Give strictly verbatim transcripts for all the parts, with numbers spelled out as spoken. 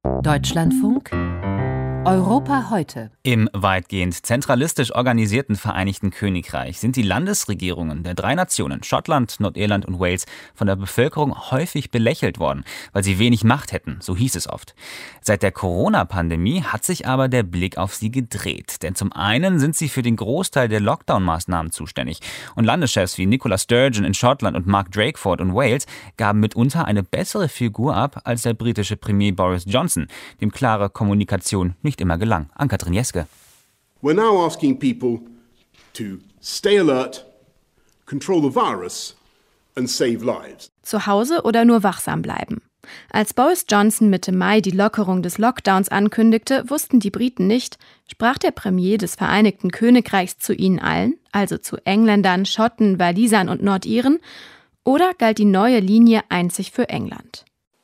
Deutschlandfunk Europa heute. Im weitgehend zentralistisch organisierten Vereinigten Königreich sind die Landesregierungen der drei Nationen, Schottland, Nordirland und Wales, von der Bevölkerung häufig belächelt worden, weil sie wenig Macht hätten, so hieß es oft. Seit der Corona-Pandemie hat sich aber der Blick auf sie gedreht. Denn zum einen sind sie für den Großteil der Lockdown-Maßnahmen zuständig. Und Landeschefs wie Nicola Sturgeon in Schottland und Mark Drakeford in Wales gaben mitunter eine bessere Figur ab als der britische Premier Boris Johnson, dem klare Kommunikation nicht immer gelang. Ann-Kathrin Jeske. We're now asking people to stay alert, control the virus and save lives. Zu Hause oder nur wachsam bleiben. Als Boris Johnson Mitte Mai die Lockerung des Lockdowns ankündigte, wussten die Briten nicht, sprach der Premier des Vereinigten Königreichs zu ihnen allen, also zu Engländern, Schotten, Walisern und Nordiren, oder galt die neue Linie einzig für England?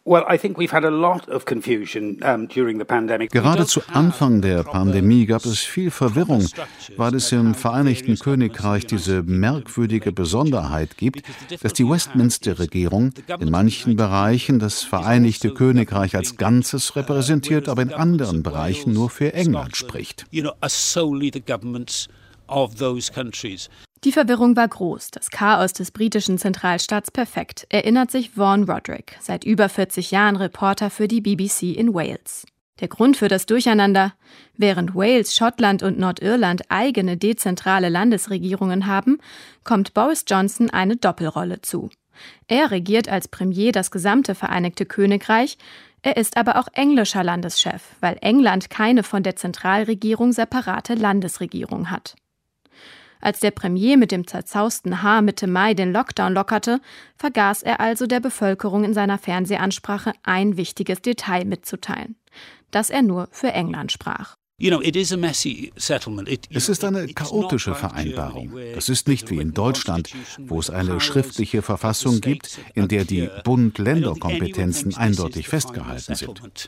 Gerade zu Anfang der Pandemie gab es viel Verwirrung, weil es im Vereinigten Königreich diese merkwürdige Besonderheit gibt, dass die Westminster-Regierung in manchen Bereichen das Vereinigte Königreich als Ganzes repräsentiert, aber in anderen Bereichen nur für England spricht. Die Verwirrung war groß, das Chaos des britischen Zentralstaats perfekt, erinnert sich Vaughan Roderick, seit über vierzig Jahren Reporter für die B B C in Wales. Der Grund für das Durcheinander? Während Wales, Schottland und Nordirland eigene dezentrale Landesregierungen haben, kommt Boris Johnson eine Doppelrolle zu. Er regiert als Premier das gesamte Vereinigte Königreich, er ist aber auch englischer Landeschef, weil England keine von der Zentralregierung separate Landesregierung hat. Als der Premier mit dem zerzausten Haar Mitte Mai den Lockdown lockerte, vergaß er also der Bevölkerung in seiner Fernsehansprache ein wichtiges Detail mitzuteilen, dass er nur für England sprach. Es ist eine chaotische Vereinbarung. Das ist nicht wie in Deutschland, wo es eine schriftliche Verfassung gibt, in der die Bund-Länder-Kompetenzen eindeutig festgehalten sind.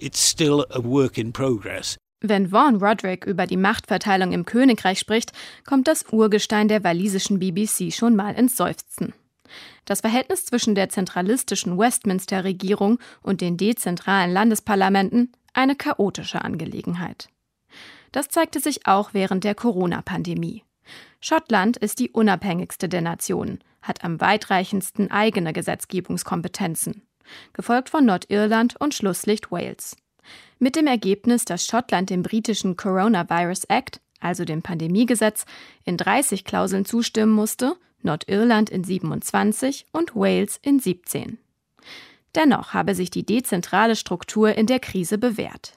Wenn Vaughan Roderick über die Machtverteilung im Königreich spricht, kommt das Urgestein der walisischen B B C schon mal ins Seufzen. Das Verhältnis zwischen der zentralistischen Westminster-Regierung und den dezentralen Landesparlamenten eine chaotische Angelegenheit. Das zeigte sich auch während der Corona-Pandemie. Schottland ist die unabhängigste der Nationen, hat am weitreichendsten eigene Gesetzgebungskompetenzen, gefolgt von Nordirland und Schlusslicht Wales. Mit dem Ergebnis, dass Schottland dem britischen Coronavirus Act, also dem Pandemiegesetz, in dreißig Klauseln zustimmen musste, Nordirland in siebenundzwanzig und Wales in siebzehn. Dennoch habe sich die dezentrale Struktur in der Krise bewährt.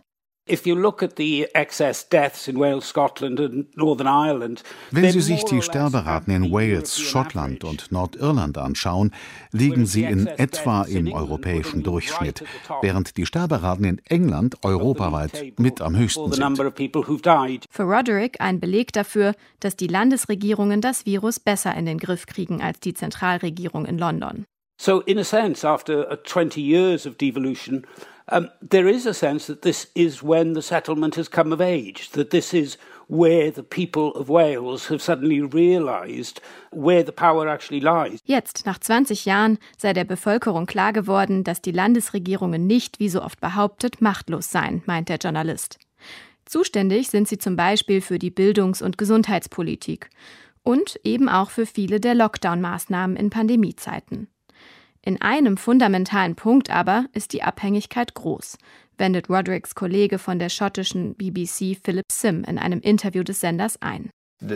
Wenn Sie sich die Sterberaten in Wales, Schottland und Nordirland anschauen, liegen sie in etwa im europäischen Durchschnitt, während die Sterberaten in England europaweit mit am höchsten sind. Für Roderick ein Beleg dafür, dass die Landesregierungen das Virus besser in den Griff kriegen als die Zentralregierung in London. So in a sense, after twenty years of devolution, um, there is a sense that this is when the settlement has come of age, that this is where the people of Wales have suddenly realised where the power actually lies. Jetzt, nach zwanzig Jahren, sei der Bevölkerung klar geworden, dass die Landesregierungen nicht, wie so oft behauptet, machtlos seien, meint der Journalist. Zuständig sind sie zum Beispiel für die Bildungs- und Gesundheitspolitik und eben auch für viele der Lockdown-Maßnahmen in Pandemiezeiten. In einem fundamentalen Punkt aber ist die Abhängigkeit groß, wendet Rodericks Kollege von der schottischen B B C Philip Sim in einem Interview des Senders ein.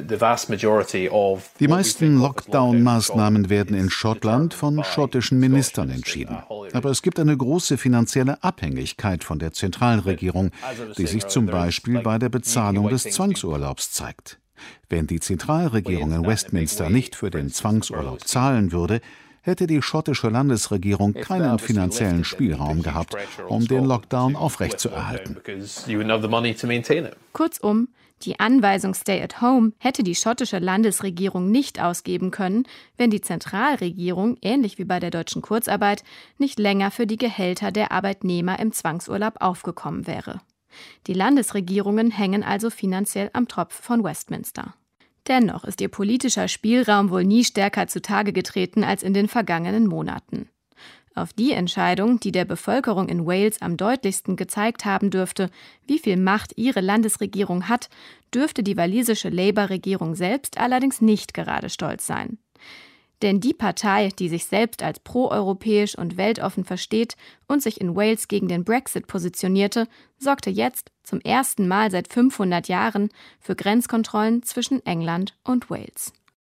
Die meisten Lockdown-Maßnahmen werden in Schottland von schottischen Ministern entschieden. Aber es gibt eine große finanzielle Abhängigkeit von der Zentralregierung, die sich zum Beispiel bei der Bezahlung des Zwangsurlaubs zeigt. Wenn die Zentralregierung in Westminster nicht für den Zwangsurlaub zahlen würde, hätte die schottische Landesregierung keinen finanziellen Spielraum gehabt, um den Lockdown aufrechtzuerhalten. Kurzum, die Anweisung Stay at Home hätte die schottische Landesregierung nicht ausgeben können, wenn die Zentralregierung, ähnlich wie bei der deutschen Kurzarbeit, nicht länger für die Gehälter der Arbeitnehmer im Zwangsurlaub aufgekommen wäre. Die Landesregierungen hängen also finanziell am Tropf von Westminster. Dennoch ist ihr politischer Spielraum wohl nie stärker zutage getreten als in den vergangenen Monaten. Auf die Entscheidung, die der Bevölkerung in Wales am deutlichsten gezeigt haben dürfte, wie viel Macht ihre Landesregierung hat, dürfte die walisische Labour-Regierung selbst allerdings nicht gerade stolz sein. Denn die Partei, die sich selbst als proeuropäisch und weltoffen versteht und sich in Wales gegen den Brexit positionierte, sorgte jetzt zum ersten Mal seit fünfhundert Jahren für Grenzkontrollen zwischen England und Wales.